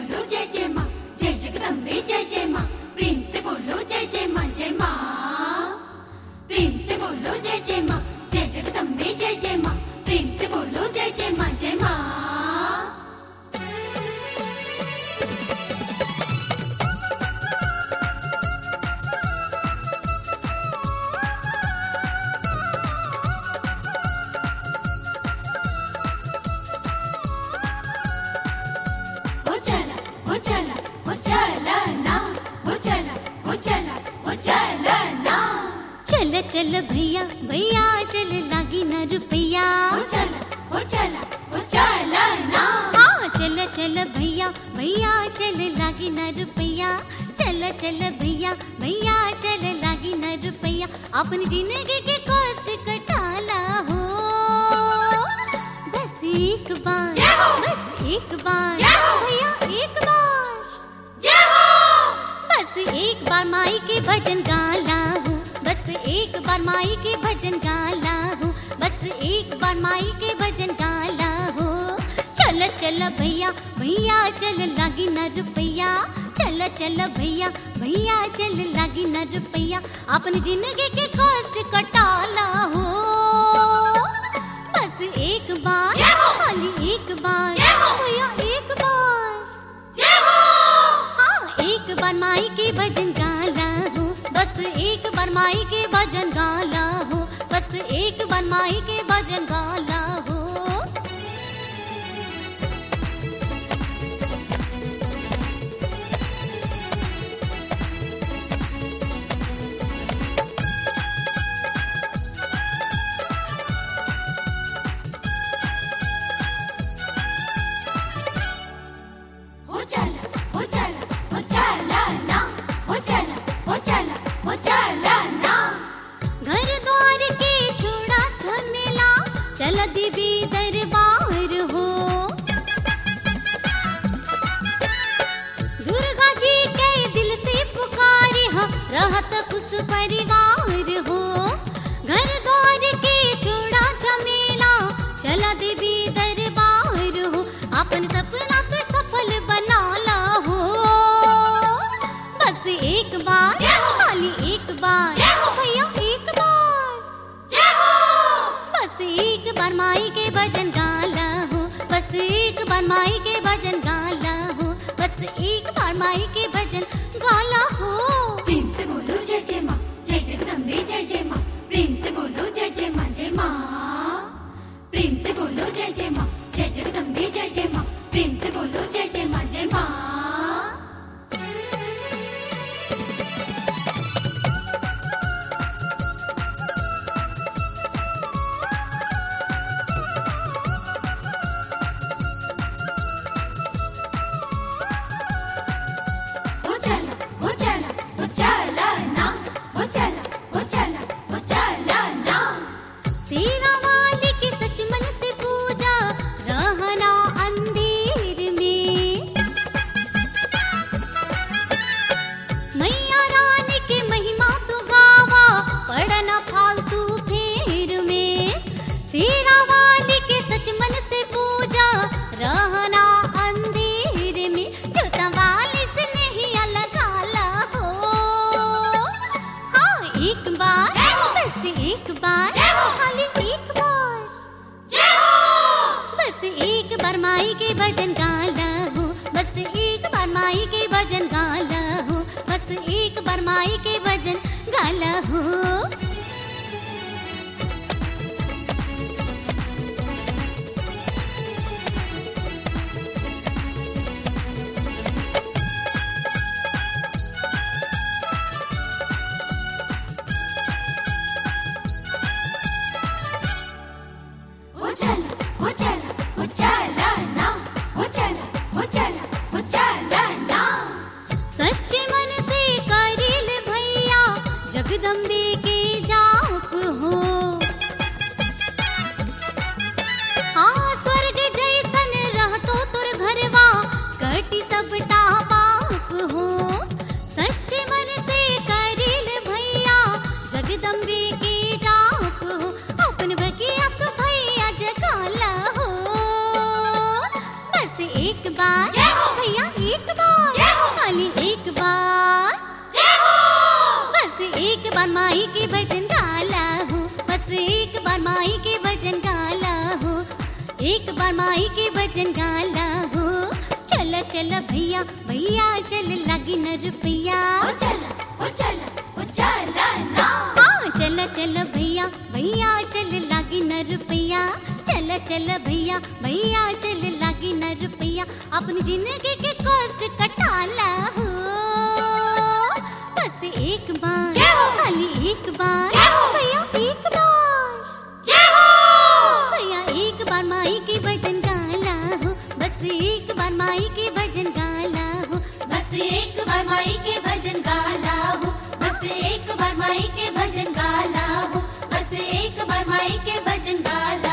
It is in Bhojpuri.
बोलो जय जय माँ, जय जगदम्बे जय जय माँ, प्रेम से बोलो जय जय माँ जय माँ। प्रेम से बोलो जय जय माँ, जय जगदम्बे जय जय माँ, प्रेम से बोलो जय जय माँ जय माँ। चल चल भैया भैया चल लागी न रुपया। हो चला ना। हाँ चल चल भैया भैया चल लागी न रुपया। चल चल भैया भैया चल लागी न रुपया। अपनी जिंदगी के कष्ट कटाला हो। बस एक बार, बस एक बार भैया एक बार, बस एक बार माई के भजन गाला हूँ। बस एक बार माई के भजन गाला हूँ। बस एक बार माई के भजन गाला हूँ। चल चल भैया भैया चल लागी न रुपया। चल चल भैया भैया चल लागी न रुपया। अपनी जिंदगी के कष्ट कटाला हो। बस एक बार, खाली एक बार भैया एक बार। हाँ एक बार माई के भजन गाला हूँ। बस एक बार माई के भजन गाला हूँ। बस एक बार माई के भजन गाला हूँ। घर द्वार के छोड़ा झमेला चल देवी दरबार हो। दुर्गा जी के दिल से पुकारे हाँ रहत खुश परिवार हो। घर द्वार के छोड़ा झमेला चल देवी दरबार हो। अपन सपना के सफल बनाला हो। बस एक बार, खाली एक बार भैया एक बार। बस एक बार माई के भजन गाला हूँ। बस एक बार माई के भजन गाला हूँ। बस एक बार माई के भजन गाला हूँ। प्रेम से बोलो जय जय माँ, जय जगदम्बे जय जय माँ, प्रेम से बोलो जय जय माँ जय माँ। प्रेम से बोलो जय जय माँ, जय जगदम्बे जय जय माँ, प्रेम से बोलो जय जय माँ जय माँ। शेरा वाली की सच मन से पूजा रहना अंधेर में। मैया रानी के महिमा तू गावा पढ़ना फालतू फेर में। शेरा वाली के सच मन से पूजा रहना अंधेर में। जोता वाली से नहीं लगाला हो। हाँ एक बार, बस एक बार, खाली एक बार। बस एक बार माई के भजन गाला हूँ। बस एक बार माई के भजन गाला हूँ। बस एक बार माई के भजन गाला हूँ। हो चला ना। हो चला एक बार जय हो। भैया एक बार जय हो। खाली एक बार जय हो। बस एक बार माई के भजन गाला हूँ, बस एक बार माई के भजन गाला हूँ, एक बार माई के भजन गाला हूँ। चल चल भैया भैया चल लगी न रुपया, ओ चल ना। हाँ चल चल भैया भैया चल लगी न रुपया, चल चल भैया भैया चल लगी न रुपया, अपनी जिंदगी के कष्ट कटाला हो। बस एक बार जय हो। खाली एक बार जय हो। भैया एक बार, जय हो। भैया एक बार माई के भजन गाला हो, बस एक बार माई के भजन गाला हो, बस एक बार माई के भजन गाला हूँ, बस एक बार माई के भजन गाला हूँ, बस एक बार माई के भजन गाला